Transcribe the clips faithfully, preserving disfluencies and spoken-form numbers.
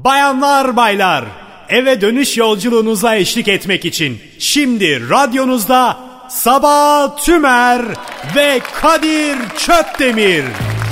Bayanlar baylar, eve dönüş yolculuğunuza eşlik etmek için şimdi radyonuzda Sabah Tümer ve Kadir Çöpdemir.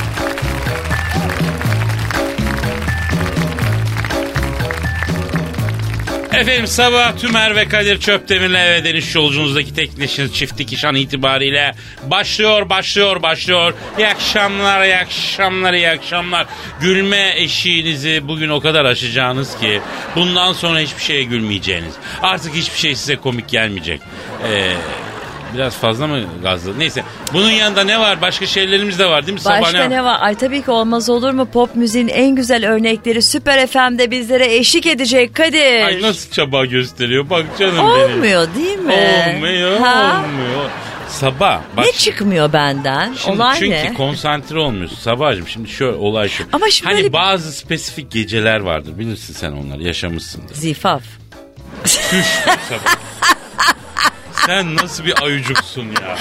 Efendim Sabah Tümer ve Kadir Çöpdemir'le eve dönüş yolculuğunuzdaki tekneşiniz çift dikiş an itibariyle başlıyor, başlıyor, başlıyor. İyi akşamlar, iyi akşamlar, iyi akşamlar. Gülme eşiğinizi bugün o kadar aşacağınız ki bundan sonra hiçbir şeye gülmeyeceğiniz. Artık hiçbir şey size komik gelmeyecek. Eee... Biraz fazla mı gazlı? Neyse. Bunun yanında ne var? Başka şeylerimiz de var değil mi? Başka Sabah ne... ne var? Ay tabii ki olmaz olur mu? Pop müziğin en güzel örnekleri Süper F M'de bizlere eşlik edecek Kadir. Ay nasıl çaba gösteriyor? Bak canım Olmuyor benim. Olmuyor değil mi? Olmuyor, ha? olmuyor. Sabah. Bak, ne çıkmıyor benden? Şimdi olay çünkü ne? Çünkü konsantre olmuyorsun Sabahcığım. Şimdi şöyle olay şu. Ama şimdi hani böyle... bazı spesifik geceler vardır. Bilirsin sen onları. Yaşamışsındır. Zifaf. Küş Sabah. Sen nasıl bir ayucuksun ya?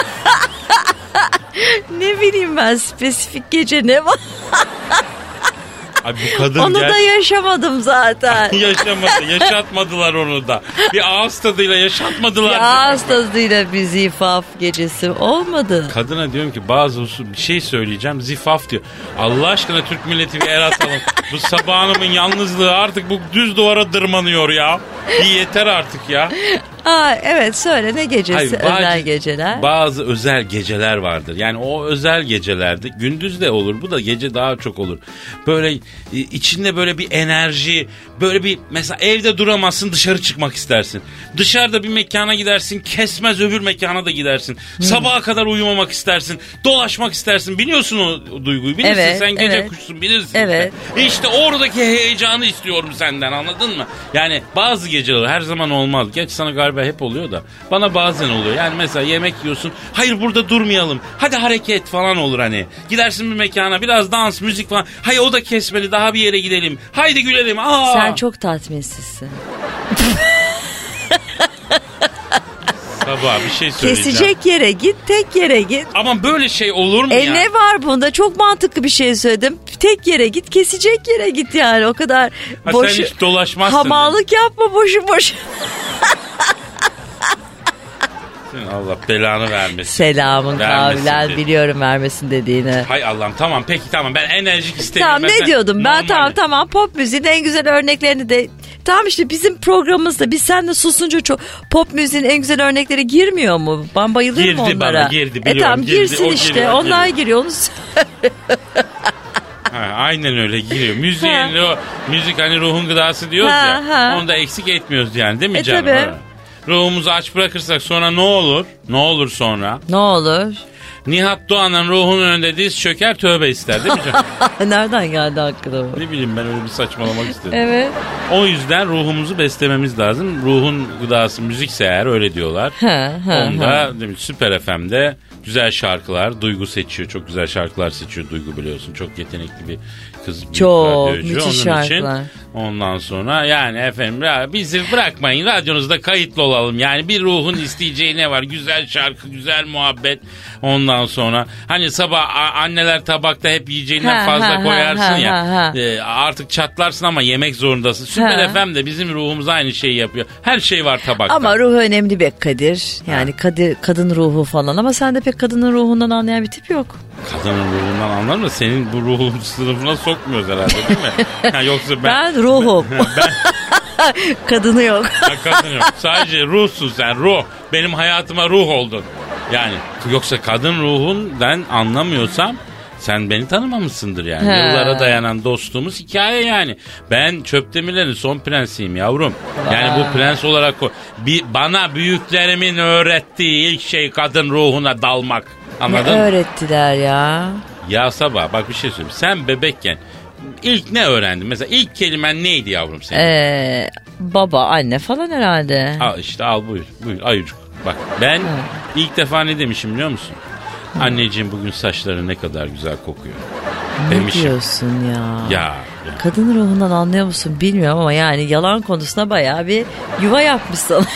Ne bileyim ben, spesifik gece ne var? Ay bu kadın onu gel... da yaşamadım zaten. Yaşamadı, yaşatmadılar onu da. Bir ağız tadıyla yaşatmadılar. Bir ağız tadıyla bir zifaf gecesi olmadı. Kadına diyorum ki bazı usul bir şey söyleyeceğim, zifaf diyor. Allah aşkına Türk milleti bir el atalım. Bu Sabah Hanım'ın yalnızlığı artık bu düz duvara dırmanıyor ya. Bir yeter artık ya. Aa, evet söyle, ne gecesi? Hayır, bazı, özel geceler. Bazı özel geceler vardır. Yani o özel gecelerde gündüz de olur, bu da gece daha çok olur. Böyle içinde böyle bir enerji, böyle bir mesela evde duramazsın, dışarı çıkmak istersin. Dışarıda bir mekana gidersin, kesmez öbür mekana da gidersin. Hmm. Sabaha kadar uyumamak istersin, dolaşmak istersin. Biliyorsun o duyguyu, bilirsin evet, sen gece evet. kuşsun, bilirsin. Evet. Işte. işte oradaki heyecanı istiyorum senden, anladın mı? Yani bazı geceler her zaman olmaz. Geç sana galiba hep oluyor da bana bazen oluyor. Yani mesela yemek yiyorsun, hayır burada durmayalım, hadi hareket falan olur hani. Gidersin bir mekana, biraz dans, müzik falan. Hayır o da kesmeli, daha bir yere gidelim. Haydi gülelim. Aa! Sen çok tatminsizsin. Sabah bir şey söyleyeceğim. Kesecek yere git, tek yere git. Ama böyle şey olur mu e ya? Ne var bunda? Çok mantıklı bir şey söyledim. Tek yere git, kesecek yere git yani. O kadar ha, boş. Sen hiç dolaşmazsın. Hamallık yapma boşu boş. Allah belanı vermesin. Selamın kavlen, biliyorum vermesin dediğini. Hay Allah'ım, tamam peki tamam, ben enerjik istemiyorum. Tamam, ne ben, diyordum ben? normal. Tamam tamam, pop müziğin en güzel örneklerini de. Tamam işte bizim programımızda biz seninle susunca çok pop müziğin en güzel örnekleri girmiyor mu? Ben bayılıyorum girdi onlara. Bana, girdi biliyorum. E tamam girdi, girsin işte giriyor, onlar giriyor. giriyor onu söyle. Ha, aynen öyle giriyor. Müziğin o, müzik hani ruhun gıdası diyoruz ha, ya. Ha. Onu da eksik etmiyoruz yani, değil mi e, canım? Tabii. Ruhumuzu aç bırakırsak sonra ne olur? Ne olur sonra? Ne olur? Nihat Doğan'ın ruhunun önünde diz çöker, tövbe ister, değil mi canım? Nereden geldi aklına bu? Ne bileyim, ben öyle bir saçmalamak istedim. Evet. O yüzden ruhumuzu beslememiz lazım. Ruhun gıdası müzikse eğer, öyle diyorlar. Ha, ha, Onda ha. Süper F M'de güzel şarkılar, Duygu seçiyor. Çok güzel şarkılar seçiyor Duygu, biliyorsun. Çok yetenekli bir kız. Çok radyocu. müthiş Onun şarkılar. Için, ondan sonra yani efendim ya, bizi bırakmayın, radyonuzda kayıtlı olalım. Yani bir ruhun isteyeceği ne var? Güzel şarkı, güzel muhabbet. Ondan sonra hani sabah anneler tabakta hep yiyeceğinden ha, fazla ha, koyarsın ha, ya. Ha, ha. E, artık çatlarsın ama yemek zorundasın. Süper ha. F M de bizim ruhumuz aynı şeyi yapıyor. Her şey var tabakta. Ama ruh önemli be Kadir. Yani Kadir, kadın ruhu falan, ama sende pek kadının ruhundan anlayan bir tip yok. Kadının ruhundan anlar mı? Senin bu ruhun sınıfına sokmuyoruz herhalde, değil mi? Ha, yoksa ben... Ben ruhum. Ben... Kadını yok. Ha, kadın yok. Sadece ruhsun sen, ruh. Benim hayatıma ruh oldun. Yani yoksa kadın ruhundan anlamıyorsam sen beni tanımamışsındır yani. He. Yıllara dayanan dostluğumuz hikaye yani. Ben Çöpdemirlerin son prensiyim yavrum. Yani Aa. bu prens olarak bir, bana büyüklerimin öğrettiği ilk şey kadın ruhuna dalmak. Anladın ne mı? öğrettiler ya? Ya Sabah bak bir şey söyleyeyim. Sen bebekken ilk ne öğrendin? Mesela ilk kelimen neydi yavrum senin? Ee, baba, anne falan herhalde. Al işte, al buyur. Buyur ayıcık. Bak ben Hı. ilk defa ne demişim biliyor musun? Hı. Anneciğim bugün saçları ne kadar güzel kokuyor. Ne demişim. diyorsun ya? Ya. ya. Kadın ruhundan anlıyor musun bilmiyorum ama yani yalan konusunda bayağı bir yuva yapmışsın.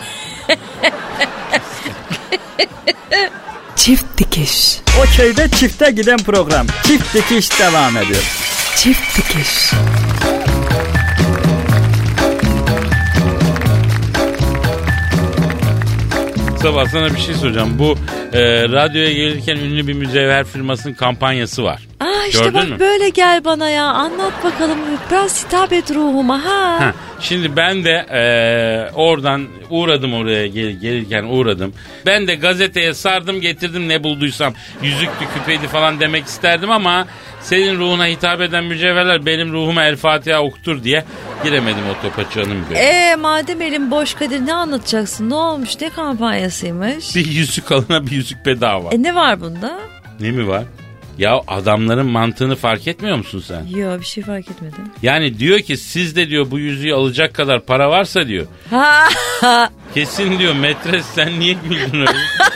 Çift dikiş. O köyde çifte giden program. Çift dikiş devam ediyor. Çift dikiş. Sabah sana bir şey soracağım. Bu e, radyoya gelirken ünlü bir mücevher firmasının kampanyası var. Aa işte Gördün bak mü? böyle gel bana ya. Anlat bakalım. Biraz hitap et ruhuma ha. Ha, şimdi ben de e, oradan uğradım oraya gel, gelirken uğradım. Ben de gazeteye sardım getirdim ne bulduysam. Yüzüktü küpeydi falan demek isterdim ama senin ruhuna hitap eden mücevherler benim ruhuma El Fatiha okutur diye giremedim o topa canım benim. Eee madem elim boş Kadir ne anlatacaksın? Ne olmuş? Ne kampanyasıymış? Bir yüzük alına bir yüzük bedava. E ne var bunda? Ne mi var? Ya adamların mantığını fark etmiyor musun sen? Yok bir şey fark etmedim. Yani diyor ki sizde diyor bu yüzüğü alacak kadar para varsa diyor. Ha. Kesin diyor metres sen niye güldün öyle?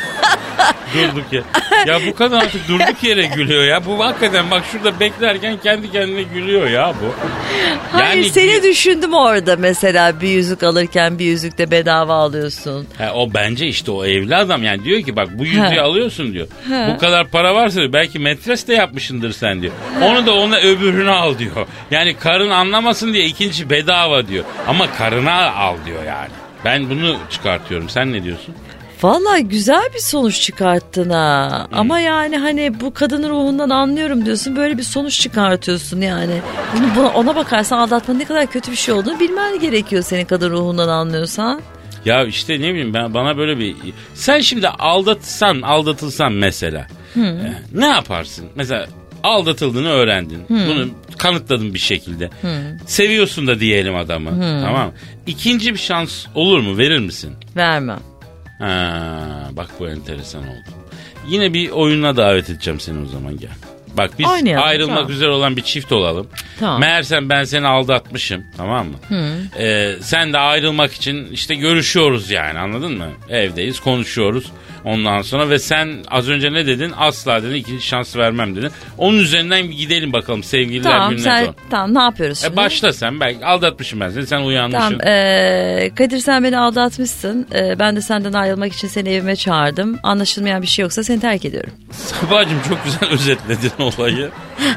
Durduk ya. Ya bu kadın artık durduk yere gülüyor ya. Bu hakikaten bak şurada beklerken kendi kendine gülüyor ya bu. Hayır Yani seni gü- düşündüm orada mesela bir yüzük alırken bir yüzük de bedava alıyorsun. Ha, o bence işte o evli adam yani diyor ki bak bu yüzüğü Ha. alıyorsun diyor. Ha. Bu kadar para varsa diyor, belki metres de yapmışındır sen diyor. Onu da ona öbürünü al diyor. Yani karın anlamasın diye ikinci bedava diyor. Ama karına al diyor yani. Ben bunu çıkartıyorum. Sen ne diyorsun? Vallahi güzel bir sonuç çıkarttın ha. Hmm. Ama yani hani bu kadının ruhundan anlıyorum diyorsun. Böyle bir sonuç çıkartıyorsun yani. Bunu, buna, ona bakarsan aldatmanın ne kadar kötü bir şey olduğunu bilmen gerekiyor senin kadın ruhundan anlıyorsan. Ya işte ne bileyim ben bana böyle bir... Sen şimdi aldatsan, aldatılsan mesela. e, ne yaparsın? Mesela aldatıldığını öğrendin. Bunu kanıtladın bir şekilde. Seviyorsun da diyelim adamı. Tamam mı? İkinci bir şans olur mu? Verir misin? Vermem. Ha, bak bu enteresan oldu. Yine bir oyununa davet edeceğim seni o zaman gel. Bak biz Oynayalım, ayrılmak tamam. üzere olan bir çift olalım. Tamam. Meğersem ben seni aldatmışım, tamam mı? Ee, sen de ayrılmak için işte görüşüyoruz yani, anladın mı? Evdeyiz, konuşuyoruz ondan sonra ve sen az önce ne dedin? Asla dedin, ikinci şans vermem dedin. Onun üzerinden bir gidelim bakalım sevgililer Tamam gününe sen doğru. tamam ne yapıyoruz şimdi? E başla sen, belki aldatmışım ben seni, sen uyanmışsın. Tamam ee, Kadir sen beni aldatmışsın. Ee, ben de senden ayrılmak için seni evime çağırdım. Anlaşılmayan bir şey yoksa seni terk ediyorum. Sabahcığım çok güzel özetledin olayı.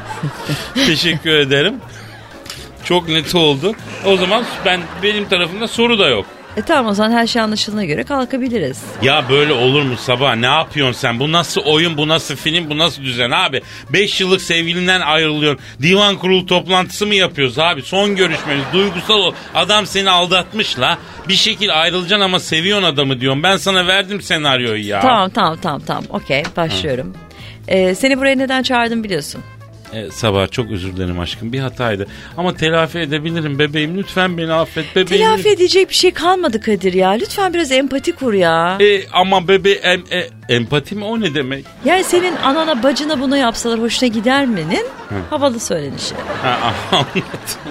Teşekkür ederim. Çok net oldu. O zaman ben benim tarafımda soru da yok. E tamam o zaman her şey anlaşıldığına göre kalkabiliriz. Ya böyle olur mu Sabah? Ne yapıyorsun sen? Bu nasıl oyun, bu nasıl film, bu nasıl düzen abi? Beş yıllık sevgilinden ayrılıyorsun. Divan kurulu toplantısı mı yapıyoruz abi? Son görüşmemiz, duygusal ol. Adam seni aldatmış la. Bir şekil ayrılacaksın ama seviyorsun adamı diyorum. Ben sana verdim senaryoyu ya. Tamam tamam tamam tamam okey başlıyorum. Ee, seni buraya neden çağırdım biliyorsun. Ee, Sabah çok özür dilerim aşkım, bir hataydı. Ama telafi edebilirim bebeğim. Lütfen beni affet bebeğim. Telafi edecek bir şey kalmadı Kadir ya. Lütfen biraz empati kur ya. E, ama bebe em, e, empati mi, o ne demek? Yani senin anana bacına bunu yapsalar hoşuna gider mi'nin havalı söylenişi. Ha, anladım.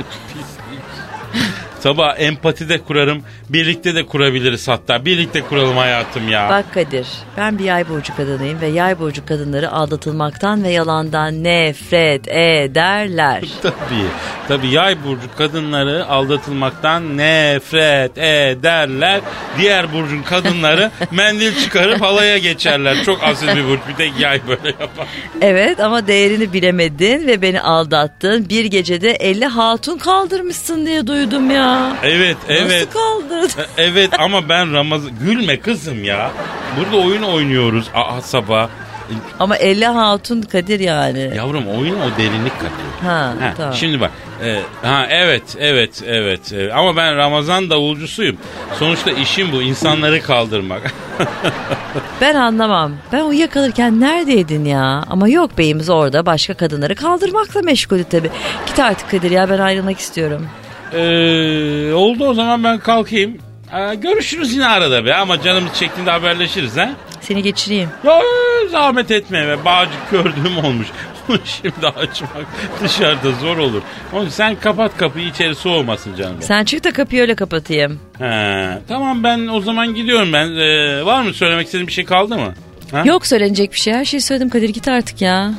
Sabah empati de kurarım, birlikte de kurabiliriz hatta. Birlikte kuralım hayatım ya. Bak Kadir ben bir yay burcu kadınıyım ve yay burcu kadınları aldatılmaktan ve yalandan nefret ederler. Tabii. Tabii yay burcu kadınları aldatılmaktan nefret ederler. Diğer burcun kadınları mendil çıkarıp halaya geçerler. Çok asil bir burç, bir tek yay böyle yapar. Evet ama değerini bilemedin ve beni aldattın. Bir gecede elli hatun kaldırmışsın diye duydum ya. Evet, evet. Nasıl kaldırdın? Evet ama ben Ramazan... Gülme kızım ya. Burada oyun oynuyoruz. Aa Sabah. Ama elli hatun Kadir yani. Yavrum oyun o derinlik katıyor. Ha, Ha, tamam. Şimdi bak. E, ha evet, evet, evet, evet. Ama ben Ramazan davulcusuyum. Sonuçta işim bu. İnsanları kaldırmak. Ben anlamam. Ben uyuyakalırken neredeydin ya? Ama yok beyimiz orada başka kadınları kaldırmakla meşgulü tabii. Git artık Kadir ya ben ayrılmak istiyorum. Ee, oldu o zaman ben kalkayım. Ee, görüşürüz yine arada be, ama canımız çektiğinde haberleşiriz ha. Seni geçireyim. Ya zahmet etme be, bağcık gördüğüm olmuş. Onu şimdi açmak dışarıda zor olur. Onun için sen kapat kapıyı, içeri soğumasın canım. Sen çık da kapıyı öyle kapatayım. He, tamam ben o zaman gidiyorum ben. Ee, var mı söylemek istediğin bir şey kaldı mı? Ha? Yok söylenecek bir şey. Her şeyi söyledim Kadir git artık ya.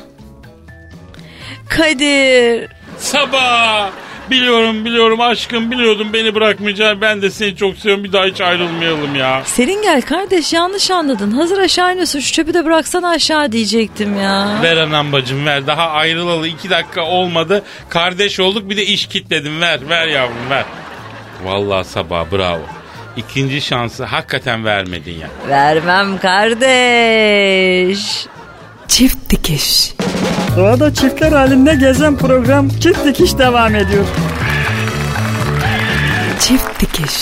Kadir. Sabah. Biliyorum biliyorum aşkım, biliyordum beni bırakmayacaksın. Ben de seni çok seviyorum, bir daha hiç ayrılmayalım ya. Serin gel kardeş yanlış anladın. Hazır aşağı iniyorsun şu çöpü de bıraksana aşağı diyecektim ya. Ver anam bacım ver, daha ayrılalı iki dakika olmadı. Kardeş olduk, bir de iş kitledim, ver ver yavrum ver. Vallahi Sabah bravo. ikinci şansı hakikaten vermedin ya. Vermem kardeş. Çift dikiş. Doğada çiftler halinde gezen program Çift Dikiş devam ediyor. Çift dikiş.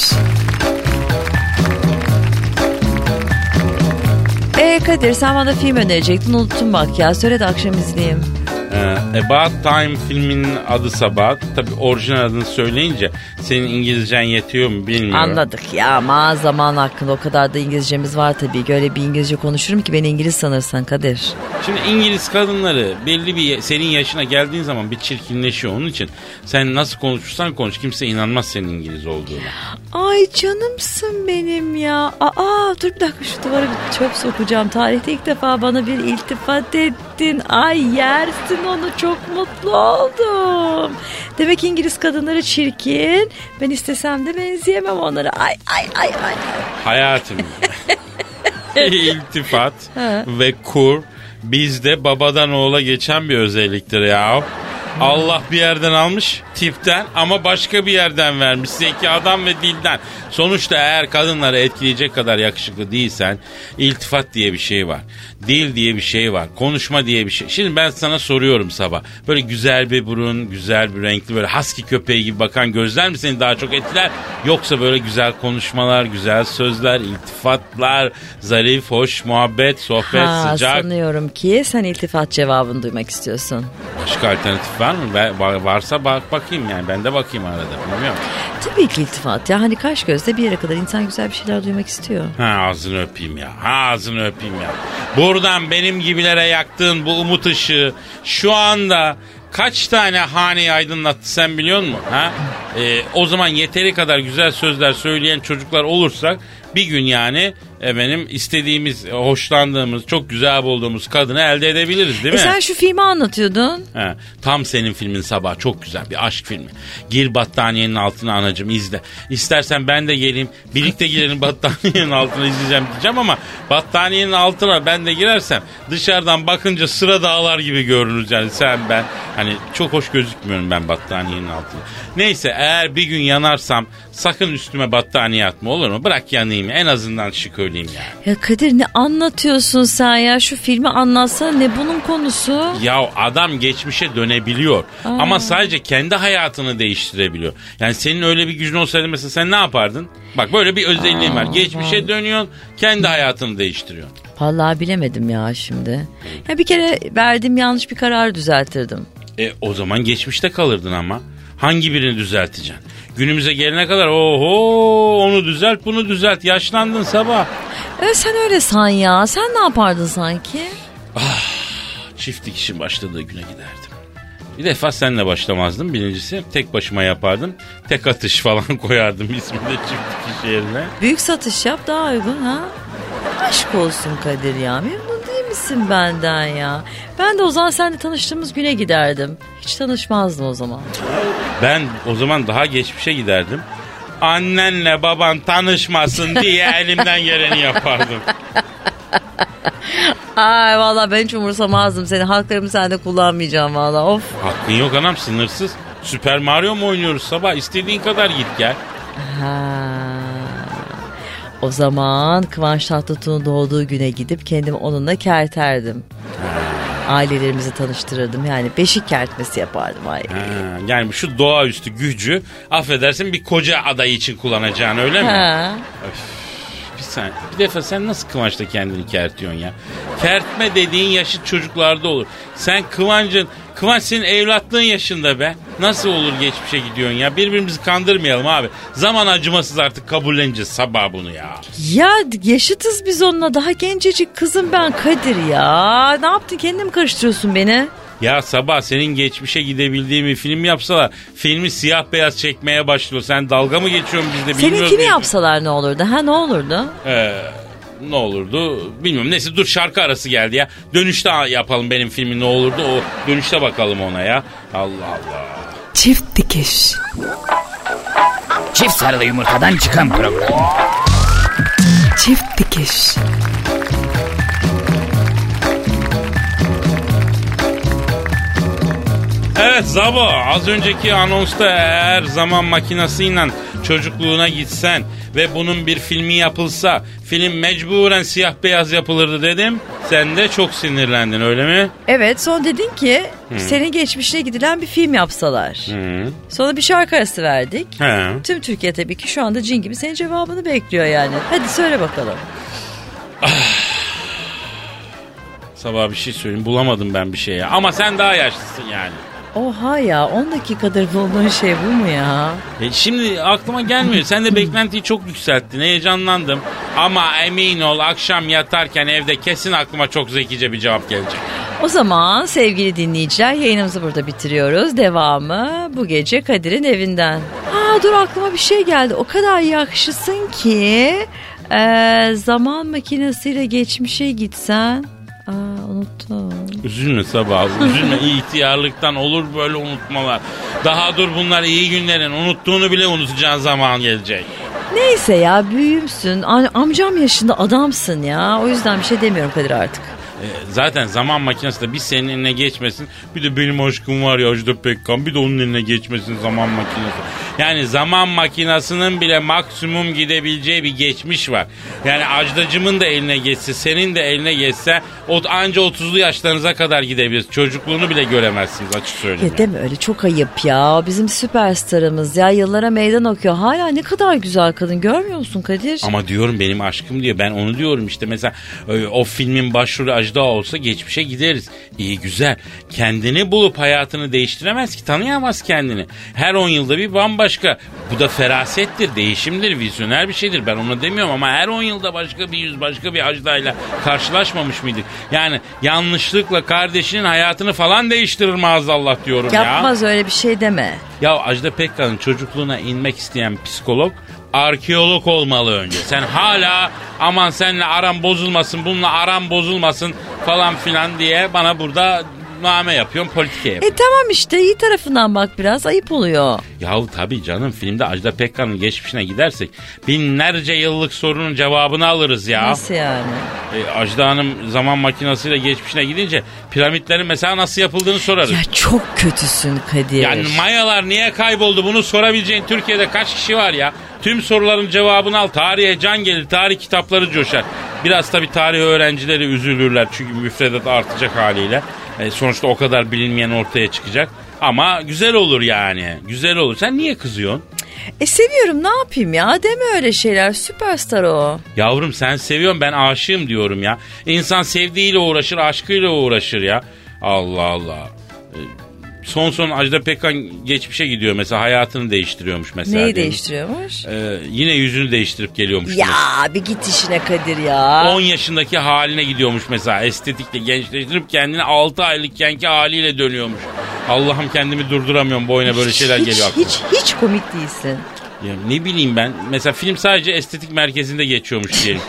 Ee Kadir, sen bana film önerecektin, unuttum bak ya. Söyle de akşam izleyeyim. Ee, About Time filminin adı Sabah. Tabii orijinal adını söyleyince senin İngilizcen yetiyor mu bilmiyorum. Anladık ya, ama zaman hakkında o kadar da İngilizcemiz var tabii. Öyle bir İngilizce konuşurum ki beni İngiliz sanırsan Kadir. Şimdi İngiliz kadınları belli bir senin yaşına geldiğin zaman bir çirkinleşiyor. Onun için sen nasıl konuşursan konuş, kimse inanmaz senin İngiliz olduğuna. Ay canımsın benim ya. Aa dur bir dakika, şu duvara bir çöp sokacağım. Tarihte ilk defa bana bir iltifat ettin. Ay yersin onu, çok mutlu oldum. Demek İngiliz kadınları çirkin. Ben istesem de benzeyemem onlara. Ay ay ay ay. Hayatım. İltifat ve kur bizde babadan oğula geçen bir özelliktir ya. Allah bir yerden almış tipten ama başka bir yerden vermiş zekadan ve dilden. Sonuçta eğer kadınları etkileyecek kadar yakışıklı değilsen iltifat diye bir şey var. Dil diye bir şey var. Konuşma diye bir şey. Şimdi ben sana soruyorum Sabah. Böyle güzel bir burun, güzel bir renkli, böyle husky köpeği gibi bakan gözler mi seni daha çok etkiler? Yoksa böyle güzel konuşmalar, güzel sözler, iltifatlar, zarif, hoş, muhabbet, sohbet, ha, sıcak. Sanıyorum ki sen iltifat cevabını duymak istiyorsun. Başka alternatif var mı? Varsa bak bakayım yani. Ben de bakayım arada. Bilmiyorum. Tabii ki iltifat. Ya hani kaş gözle bir yere kadar insan güzel bir şeyler duymak istiyor. Ha, ağzını öpeyim ya. Ha, ağzını öpeyim ya. Buradan benim gibilere yaktığın bu umut ışığı şu anda kaç tane haneyi aydınlattı sen biliyor musun? Ha? Ee, o zaman yeteri kadar güzel sözler söyleyen çocuklar olursak bir gün yani efendim istediğimiz, hoşlandığımız, çok güzel bulduğumuz kadını elde edebiliriz değil mi? E sen şu filmi anlatıyordun. He, tam senin filmin Sabah, çok güzel bir aşk filmi. Gir battaniyenin altına anacığım, izle. İstersen ben de geleyim, birlikte girelim battaniyenin altına, izleyeceğim diyeceğim ama battaniyenin altına ben de girersem dışarıdan bakınca sıra dağlar gibi görünürüz yani sen ben. Hani çok hoş gözükmüyorum ben battaniyenin altına. Neyse, eğer bir gün yanarsam sakın üstüme battaniye atma, olur mu? Bırak yanayım, en azından şık öleyim yani. Ya Kadir, ne anlatıyorsun sen ya? Şu filmi anlatsana, ne bunun konusu? Ya adam geçmişe dönebiliyor. Aa. Ama sadece kendi hayatını değiştirebiliyor. Yani senin öyle bir gücün olsaydı mesela sen ne yapardın? Bak böyle bir özelliğin var. Geçmişe dönüyorsun, kendi hayatını değiştiriyorsun. Vallahi bilemedim ya şimdi. Ya bir kere verdiğim yanlış bir kararı düzeltirdim. E o zaman geçmişte kalırdın ama. Hangi birini düzelteceksin? Günümüze gelene kadar oho onu düzelt bunu düzelt. Yaşlandın Sabah. E sen öyle san ya. Sen ne yapardın sanki? Ah, çift dikişin başladığı güne giderdim. Bir defa seninle başlamazdım. Birincisi tek başıma yapardım. Tek atış falan koyardım isminde çift dikiş yerine. Büyük satış yap, daha uygun ha. Aşk olsun Kadir ya. Memnun değil misin benden ya? Ben de o zaman seninle tanıştığımız güne giderdim. Hiç tanışmazdım o zaman. Ben o zaman daha geçmişe giderdim. Annenle baban tanışmasın diye elimden geleni yapardım. Ay vallahi ben hiç umursamazdım seni. Haklarımı sen de kullanmayacağım vallahi. Of. Hakkın yok anam, sınırsız. Süper Mario mu oynuyoruz Sabah? İstediğin kadar git gel. Ha. O zaman Kıvanç Tatlıtuğ'un doğduğu güne gidip kendimi onunla kerterdim. Ailelerimizi tanıştırırdım. Yani beşik kertmesi yapardım. Ay. Ha, yani şu doğaüstü gücü affedersin bir koca adayı için kullanacaksın, öyle mi? Ha. Öf, bir saniye. Bir defa sen nasıl Kıvanç'ta kendini kertiyorsun ya? Kertme dediğin yaşıt çocuklarda olur. Sen Kıvanç'ın, Kıvanç senin evlatlığın yaşında be. Nasıl olur geçmişe gidiyorsun ya? Birbirimizi kandırmayalım abi. Zaman acımasız, artık kabulleneceğiz Sabah bunu ya. Ya yaşıtız biz onunla. Daha gencecik kızım ben Kadir ya. Ne yaptın, kendine mi karıştırıyorsun beni? Ya Sabah, senin geçmişe gidebildiğin bir film yapsalar filmi siyah beyaz çekmeye başlıyor. Sen dalga mı geçiyorsun bizde, bilmiyoruz. Seninkini yapsalar ne olurdu? Ha, ne olurdu? Eee... Ne olurdu bilmiyorum. Neyse dur, şarkı arası geldi ya. Dönüşte yapalım benim filmi, ne olurdu o, dönüşte bakalım ona ya. Allah Allah. Çift dikiş. Çift sarılı yumurtadan çıkan program. Çift dikiş. Evet Zabo, az önceki anonsta eğer zaman makinesiyle çocukluğuna gitsen ve bunun bir filmi yapılsa film mecburen siyah beyaz yapılırdı dedim. Sen de çok sinirlendin öyle mi? Evet, son dedin ki Hı. senin geçmişine gidilen bir film yapsalar. Hı. Sonra bir şarkı arası verdik. He. Tüm Türkiye tabii ki şu anda cin gibi senin cevabını bekliyor yani. Hadi söyle bakalım. Sabah bir şey söyleyeyim, bulamadım ben bir şey ya. Ama sen daha yaşlısın yani. Oha ya, on dakikadır bulduğun şey bu mu ya? E şimdi aklıma gelmiyor. Sen de beklentiyi çok yükselttin. Heyecanlandım. Ama emin ol akşam yatarken evde kesin aklıma çok zekice bir cevap gelecek. O zaman sevgili dinleyiciler, yayınımızı burada bitiriyoruz. Devamı bu gece Kadir'in evinden. Aa dur, aklıma bir şey geldi. O kadar yakışısın ki ee, zaman makinesiyle geçmişe gitsen... Aa, unuttum. Üzülme Sabah, üzülme. İhtiyarlıktan olur böyle unutmalar. Daha dur, bunlar iyi günlerin. Unuttuğunu bile unutacağın zaman gelecek. Neyse ya, büyümsün. Amcam yaşında adamsın ya. O yüzden bir şey demiyorum Kadir artık. Zaten zaman makinesi de bir senin eline geçmesin. Bir de benim aşkım var ya Ajda Pekkan. Bir de onun eline geçmesin zaman makinesi. Yani zaman makinesinin bile maksimum gidebileceği bir geçmiş var. Yani Ajdacımın da eline geçse, senin de eline geçse anca otuzlu yaşlarınıza kadar gidebiliriz. Çocukluğunu bile göremezsiniz, açık söyleyeyim. Ya deme öyle, çok ayıp ya. Bizim süperstarımız ya, yıllara meydan okuyor. Hala ne kadar güzel kadın, görmüyor musun Kadir? Ama diyorum benim aşkım diyor. Ben onu diyorum işte, mesela o filmin başrolü Ajda olsa geçmişe gideriz. İyi güzel. Kendini bulup hayatını değiştiremez ki, tanıyamaz kendini. Her on yılda bir bambaşka. Bu da ferasettir, değişimdir, vizyoner bir şeydir. Ben onu demiyorum ama her on yılda başka bir yüz, başka bir Ajda'yla karşılaşmamış mıydık? Yani yanlışlıkla kardeşinin hayatını falan değiştirir maazallah diyorum Yapmaz ya. Yapmaz öyle bir şey deme. Ya Ajda Pekkan'ın çocukluğuna inmek isteyen psikolog arkeolog olmalı önce. Sen hala aman seninle aram bozulmasın, bununla aram bozulmasın falan filan diye bana burada name yapıyorsun, politika yapıyorsun. E tamam işte, iyi tarafından bak, biraz ayıp oluyor. Yahu tabii canım, filmde Ajda Pekkan'ın geçmişine gidersek binlerce yıllık sorunun cevabını alırız ya. Nasıl yani? E, Ajda Hanım zaman makinesiyle geçmişine gidince piramitlerin mesela nasıl yapıldığını sorarız. Ya çok kötüsün Kadir. Yani Mayalar niye kayboldu, bunu sorabileceğin Türkiye'de kaç kişi var ya? Tüm soruların cevabını al. Tarihe can gelir. Tarih kitapları coşar. Biraz tabii tarih öğrencileri üzülürler. Çünkü müfredat artacak haliyle. E, sonuçta o kadar bilinmeyen ortaya çıkacak. Ama güzel olur yani. Güzel olur. Sen niye kızıyorsun? E seviyorum, ne yapayım ya? Deme öyle şeyler. Süperstar o. Yavrum sen seviyorsun, ben aşığım diyorum ya. İnsan sevdiğiyle uğraşır, aşkıyla uğraşır ya. Allah Allah. E, Son son Ajda Pekkan geçmişe gidiyor mesela, hayatını değiştiriyormuş mesela. Neyi değiştiriyormuş? Ee, yine yüzünü değiştirip geliyormuş. Ya mesela. Bir git işine Kadir ya. on yaşındaki haline gidiyormuş mesela, estetikle gençleştirip kendini altı aylıkkenki haliyle dönüyormuş. Allah'ım kendimi durduramıyorum, boyuna böyle şeyler hiç, geliyor aklıma. Hiç hiç komik değilsin. Ya ne bileyim ben, mesela film sadece estetik merkezinde geçiyormuş diyelim.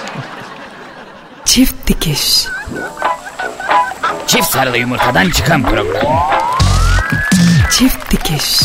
Çift dikiş. Çift sarılı yumurtadan çıkan program. Çift dikiş.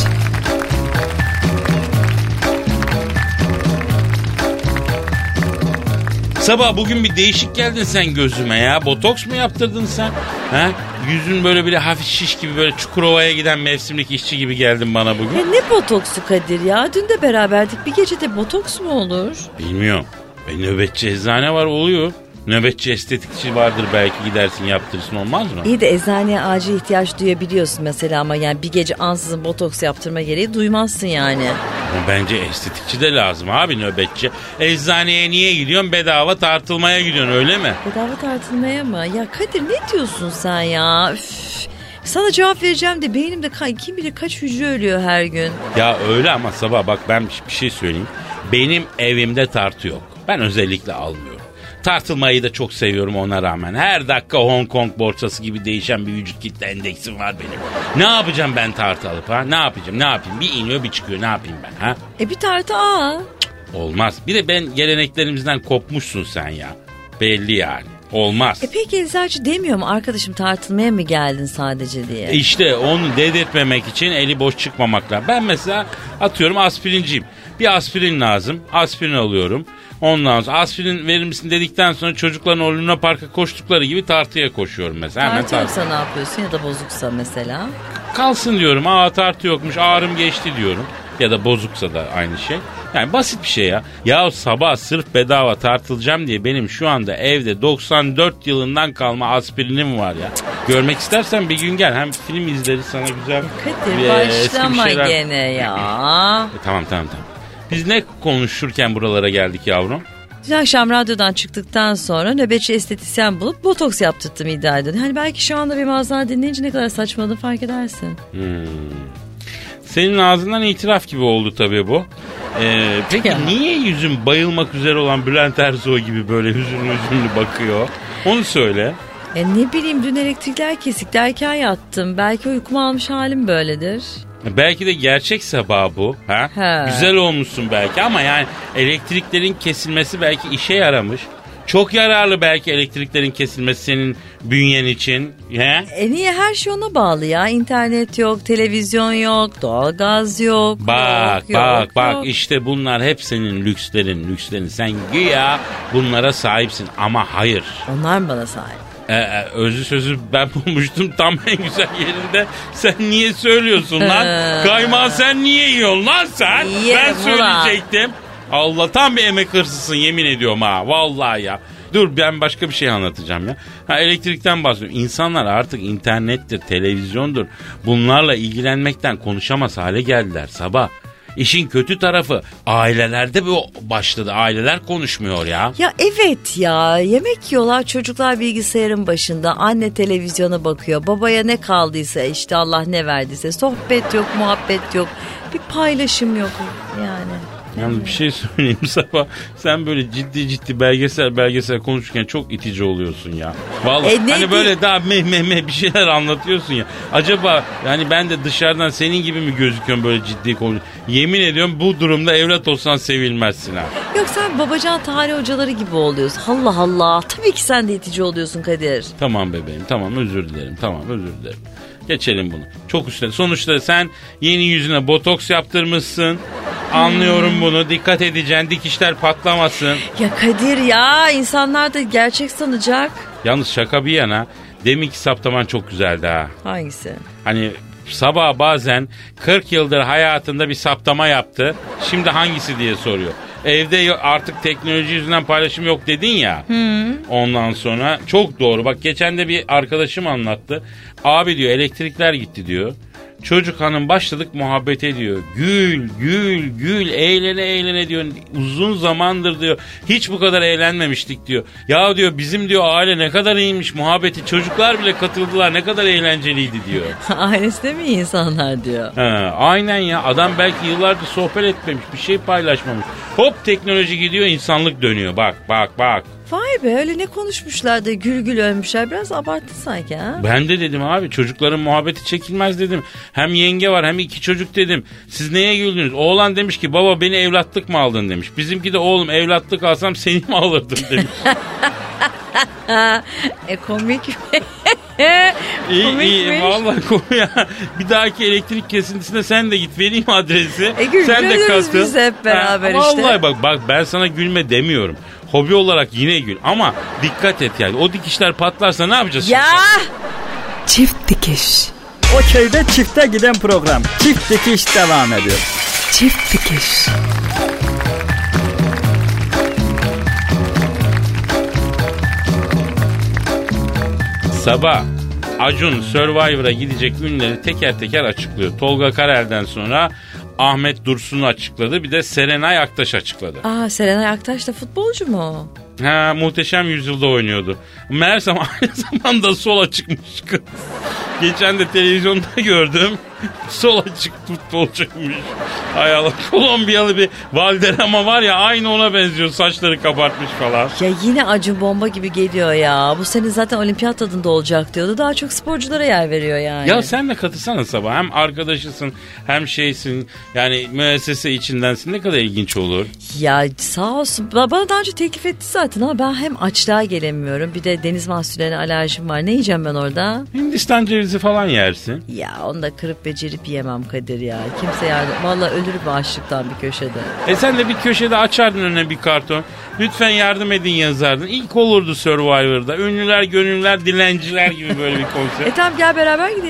Sabah bugün bir değişik geldin sen gözüme ya. Botoks mu yaptırdın sen? Ha? Yüzün böyle bir hafif şiş gibi, böyle Çukurova'ya giden mevsimlik işçi gibi geldin bana bugün. Ya ne botoksu Kadir ya? Dün de beraberdik. Bir gecede botoks mu olur? Bilmiyorum. E, nöbetçi eczane var, oluyor. Nöbetçi estetikçi vardır, belki gidersin yaptırırsın, olmaz mı? İyi de eczaneye acil ihtiyaç duyabiliyorsun mesela, ama yani bir gece ansızın botoks yaptırma gereği duymazsın yani. Ama bence estetikçi de lazım abi, nöbetçi. Eczaneye niye gidiyorsun? Bedava tartılmaya gidiyorsun, öyle mi? Bedava tartılmaya mı? Ya Kadir ne diyorsun sen ya? Üf. Sana cevap vereceğim de beynimde kim bilir kaç hücre ölüyor her gün. Ya öyle ama Sabah bak, ben bir şey söyleyeyim. Benim evimde tartı yok. Ben özellikle almıyorum. Tartılmayı da çok seviyorum ona rağmen. Her dakika Hong Kong borsası gibi değişen bir vücut kitle endeksim var benim. Ne yapacağım ben tartı alıp ha? Ne yapacağım? Ne yapayım? Bir iniyor bir çıkıyor. Ne yapayım ben ha? E bir tartı al. Olmaz. Bir de ben geleneklerimizden kopmuşsun sen ya. Belli yani. Olmaz. E peki eczacı demiyor mu arkadaşım, tartılmaya mı geldin sadece diye? İşte onu dedirtmemek için eli boş çıkmamak lazım. Ben mesela atıyorum aspirinciyim. Bir aspirin lazım. Aspirin alıyorum. Ondan sonra aspirin verir misin dedikten sonra çocukların o Luna Park'a koştukları gibi tartıya koşuyorum mesela. Tartı yoksa ne yapıyorsun, ya da bozuksa mesela? kalsın diyorum. Aa tartı yokmuş, ağrım geçti diyorum. Ya da bozuksa da aynı şey. Yani basit bir şey ya. Ya sabah sırf bedava tartılacağım diye benim şu anda evde doksan dört yılından kalma aspirinim var ya. Görmek istersen bir gün gel. Hem film izleriz sana güzel. Kadir bir, başlama şeyler... gene ya. E, tamam tamam tamam. Biz ne konuşurken buralara geldik yavrum? Dün akşam radyodan çıktıktan sonra nöbetçi estetisyen bulup botoks yaptırttım iddia ediyorum. Hani belki şu anda bir mağazadan dinleyince ne kadar saçmaladığını fark edersin. Hmm. Senin ağzından itiraf gibi oldu tabii bu. Ee, peki ya. Niye yüzün bayılmak üzere olan Bülent Ersoy gibi böyle hüzünlü hüzünlü bakıyor? Onu söyle. E ne bileyim dün elektrikler kesik derken yattım. Belki uykumu almış halim böyledir. Belki de gerçek sabah bu. Ha? He. Güzel olmuşsun belki ama yani elektriklerin kesilmesi belki işe yaramış. Çok yararlı belki elektriklerin kesilmesi senin bünyen için. He? E niye her şey ona bağlı ya? İnternet yok, televizyon yok, doğalgaz yok. Bak yok, bak yok, bak yok. işte bunlar hep senin lükslerin lükslerin. Sen güya bunlara sahipsin ama hayır. Onlar mı bana sahip? Ee, özü sözü ben bulmuştum tam en güzel yerinde. Sen niye söylüyorsun lan? Kaymağı sen niye yiyorsun lan sen? Yerim ben söyleyecektim. Allah tam bir emek hırsızsın yemin ediyorum ha. Vallahi ya. Dur ben başka bir şey anlatacağım ya. Ha, elektrikten bahsediyorum. İnsanlar artık internettir, televizyondur. Bunlarla ilgilenmekten konuşamaz hale geldiler sabah. İşin kötü tarafı ailelerde bu başladı. Aileler konuşmuyor ya. Ya evet ya, yemek yiyorlar, çocuklar bilgisayarın başında, anne televizyona bakıyor, babaya ne kaldıysa işte Allah ne verdiyse, sohbet yok, muhabbet yok, bir paylaşım yok yani. Yalnız bir şey söyleyeyim sabah sen böyle ciddi ciddi belgesel belgesel konuşurken çok itici oluyorsun ya. Vallahi e, hani böyle daha meh meh meh bir şeyler anlatıyorsun ya. Acaba yani ben de dışarıdan senin gibi mi gözüküyorum böyle ciddi konuşuyorum. Yemin ediyorum bu durumda evlat olsan sevilmezsin ha. Yok sen babacan tarih hocaları gibi oluyorsun. Allah Allah, tabii ki sen de itici oluyorsun Kadir. Tamam bebeğim tamam özür dilerim tamam özür dilerim. Geçelim bunu. Çok üstüne. Sonuçta sen yeni yüzüne botoks yaptırmışsın. Anlıyorum bunu. Dikkat edeceksin. Dikişler patlamasın. Ya Kadir ya, insanlar da gerçek sanacak. Yalnız şaka bir yana deminki saptaman çok güzeldi ha. Hangisi? Hani sabah bazen kırk yıldır hayatında bir saptama yaptı. Şimdi hangisi diye soruyor. Evde artık teknoloji yüzünden paylaşım yok dedin ya. Hı. Ondan sonra çok doğru. Bak geçen de bir arkadaşım anlattı. Abi diyor elektrikler gitti diyor. Çocuk hanım başladık muhabbet ediyor. Gül, gül, gül, eğlene eğlene diyor. Uzun zamandır diyor. Hiç bu kadar eğlenmemiştik diyor. Ya diyor bizim diyor aile ne kadar iyiymiş muhabbeti. Çocuklar bile katıldılar ne kadar eğlenceliydi diyor. Ailesi de mi iyi insanlar diyor. Ha, aynen ya adam belki yıllardır sohbet etmemiş bir şey paylaşmamış. Hop teknoloji gidiyor insanlık dönüyor bak bak bak. Vay be, öyle ne konuşmuşlar da gül gül ölmüşler, biraz abarttı sanki ha. Ben de dedim abi çocukların muhabbeti çekilmez dedim. Hem yenge var hem iki çocuk dedim. Siz neye güldünüz? Oğlan demiş ki baba beni evlatlık mı aldın demiş. Bizimki de oğlum evlatlık alsam seni mi alırdım demiş. e komik mi? İyi iyi vallahi komik ya. Bir dahaki elektrik kesintisine sen de git vereyim adresi. E gül, sen de katıl. Biz hep beraber ha, işte. Vallahi bak bak ben sana gülme demiyorum. Hobi olarak yine gül ama dikkat et yani. O dikişler patlarsa ne yapacağız? Ya! Çift dikiş. O köyde çifte giden program. Çift dikiş devam ediyor. Çift dikiş. Sabah Acun Survivor'a gidecek ünleri teker teker açıklıyor. Tolga Karel'den sonra Ahmet Dursun'u açıkladı. Bir de Serenay Aktaş açıkladı. Aa, Serenay Aktaş da futbolcu mu? Ha, Muhteşem Yüzyıl'da oynuyordu. Meğersem aynı zamanda sola çıkmış kız. Geçen de televizyonda gördüm. Sola çık futbolcuymuş. Hay Allah. Kolombiyalı bir Valderrama var ya aynı ona benziyor. Saçları kabartmış falan. Ya yine Acun bomba gibi geliyor ya. Bu sene zaten olimpiyat tadında olacak diyordu. Daha çok sporculara yer veriyor yani. Ya sen de katılsana sabah. Hem arkadaşısın hem şeysin. Yani müessese içindensin. Ne kadar ilginç olur. Ya sağ olsun. Bana daha önce teklif etti zaten ama ben hem açlığa gelemiyorum. Bir de deniz mahsullerine alerjim var. Ne yiyeceğim ben orada? Hindistan cevizi falan yersin. Ya onu da kırıp becerip yemem Kadir ya. Kimse yardım. Vallahi ölürüm açlıktan bir köşede. E sen de bir köşede açardın önüne bir karton. Lütfen yardım edin yazardın. İlk olurdu Survivor'da. Ünlüler, gönüllüler, dilenciler gibi böyle bir konsept. E tamam gel beraber gidelim.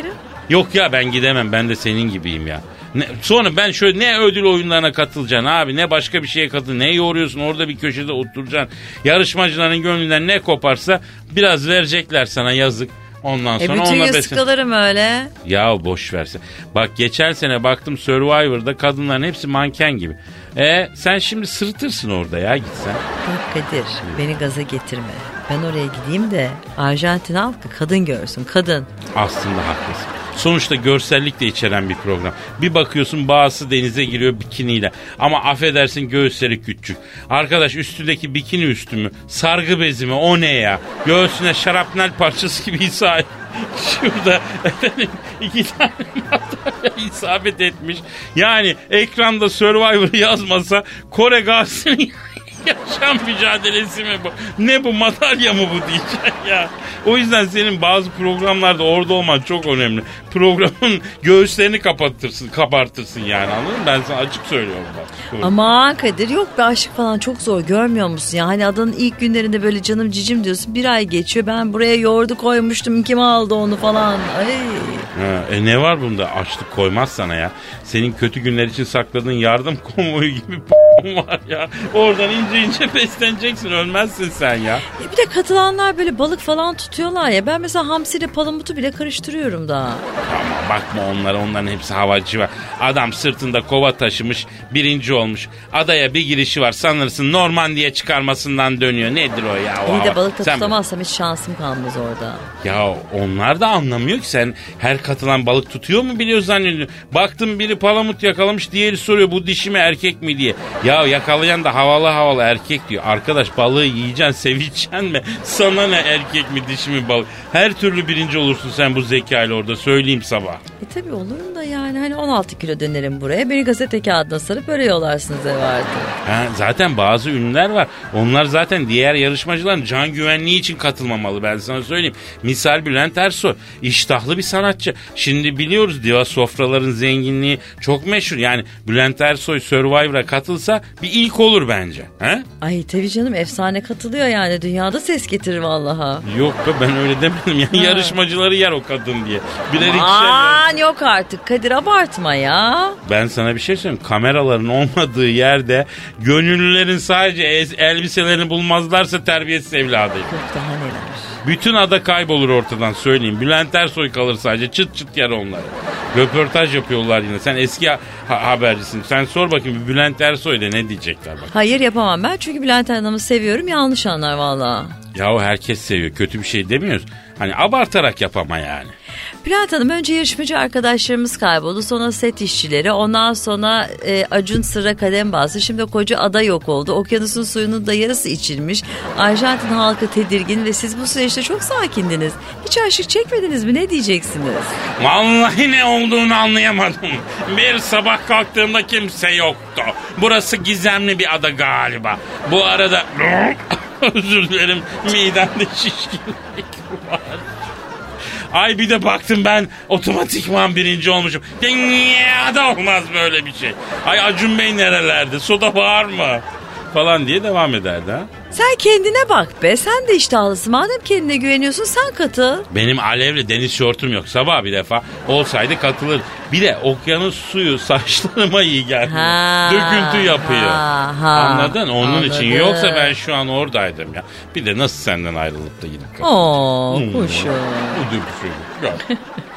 Yok ya ben gidemem, ben de senin gibiyim ya. Ne, sonra ben şöyle ne ödül oyunlarına katılacaksın abi, ne başka bir şeye katıl, ne yoruyorsun orada bir köşede oturacaksın. Yarışmacıların gönlünden ne koparsa biraz verecekler sana, yazık. Ondan sonra e bütün ona yastıklarım öyle. Ya boş verse. Bak geçen sene baktım Survivor'da kadınların hepsi manken gibi. E sen şimdi sırıtırsın orada ya, gitsen. Bak Kadir, beni gaza getirme. Ben oraya gideyim de Arjantin halkı kadın görsün, kadın. Aslında haklısın. Sonuçta görsellik de içeren bir program. Bir bakıyorsun bazısı denize giriyor bikiniyle. Ama affedersin göğüsleri küçük. Arkadaş üstündeki bikini üstü mü? Sargı bezi mi? O ne ya? Göğsüne şarapnel parçası gibi isabet. Şurada efendim iki tane madalya isabet etmiş. Yani ekranda Survivor yazmasa Kore gazisinin yaşam mücadelesi mi bu? Ne bu, madalya mı bu diyeceksin ya. O yüzden senin bazı programlarda orada olman çok önemli. Programın göğüslerini kapatırsın, kabartırsın yani, anladın mı? Ben sana açık söylüyorum bak. Ama Kadir yok be, aşık falan çok zor, görmüyor musun ya? Hani adanın ilk günlerinde böyle canım cicim diyorsun, bir ay geçiyor, ben buraya yoğurdu koymuştum, kim aldı onu falan. Ay. Ha, e ne var bunda? Açlık koymaz sana ya. Senin kötü günler için sakladığın yardım konvoyu gibi p***** var ya. Oradan ince ince besleneceksin, ölmezsin sen ya. E bir de katılanlar böyle balık falan tutuyorlar ya. Ben mesela hamsiyle palamutu bile karıştırıyorum daha. Ama bakma onlara, onların hepsi havacı var. Adam sırtında kova taşımış, birinci olmuş. Adaya bir girişi var, sanırsın Normandiya çıkarmasından dönüyor. Nedir o ya? O İyi de hava. balıkta Sen... tutamazsam hiç şansım kalmaz orada. Ya onlar da anlamıyor ki, sen her katılan balık tutuyor mu biliyor zannediyorsun. Baktım biri palamut yakalamış, diğeri soruyor bu dişi mi erkek mi diye. Ya yakalayan da havalı havalı erkek diyor. Arkadaş balığı yiyeceksin, seveceksin mi? Sana ne erkek mi dişi mi balık? Her türlü birinci olursun sen bu zekayla orada, söyleyeyim sabah. E tabii olurum da yani hani on altı kilo dönerim buraya. Beni gazete kağıdına sarıp böyle yollarsınız eve artık. Ha, zaten bazı ünlüler var. Onlar zaten diğer yarışmacıların can güvenliği için katılmamalı, ben sana söyleyeyim. Misal Bülent Ersoy. İştahlı bir sanatçı. Şimdi biliyoruz diva sofraların zenginliği çok meşhur. Yani Bülent Ersoy Survivor'a katılsa bir ilk olur bence. He? Ay tabii canım, efsane katılıyor yani. Dünyada ses getirir vallaha. Yok be, ben öyle demedim. Yani yarışmacıları yer o kadın diye. Birer Aman yok artık Kadir, abartma ya. Ben sana bir şey söyleyeyim. Kameraların olmadığı yerde gönüllülerin sadece elbiselerini bulmazlarsa terbiyesiz evladıyım. Yok daha neler. Bütün ada kaybolur ortadan, söyleyeyim. Bülent Ersoy kalır sadece, çıt çıt yer onları. Röportaj yapıyorlar yine. Sen eski ha- habercisin. Sen sor bakayım Bülent Ersoy'da ne diyecekler bak. Hayır yapamam ben, çünkü Bülent Hanım'ı seviyorum, yanlış anlar valla. Yahu herkes seviyor, kötü bir şey demiyoruz. Hani abartarak yapama yani. Bülent Hanım, önce yarışmacı arkadaşlarımız kayboldu, sonra set işçileri, ondan sonra e, Acun Sırra kadem bastı, şimdi koca ada yok oldu, okyanusun suyunun da yarısı içilmiş, Arjantin halkı tedirgin ve siz bu süreçte çok sakindiniz. Hiç aşık çekmediniz mi, ne diyeceksiniz? Vallahi ne olduğunu anlayamadım. Bir sabah kalktığımda kimse yoktu. Burası gizemli bir ada galiba. Bu arada özür dilerim, midemde şişkinlik var. Ay bir de baktım ben otomatikman birinci olmuşum. Ya da olmaz böyle bir şey. Ay Acun Bey nerelerde? Soda var mı? Falan diye devam ederdi ha. Sen kendine bak be, sen de iştahlısın. Madem kendine güveniyorsun sen katıl. Benim alevli deniz şortum yok. Sabah bir defa olsaydı katılır. Bir de okyanus suyu saçlarıma iyi gelmiyor. Döküntü yapıyor. Ha, ha, Anladın? Onun anladım. için. Yoksa ben şu an oradaydım ya. Bir de nasıl senden ayrılıp da gidip katılır. Oo hmm. kuşum. Bu döküşüydü.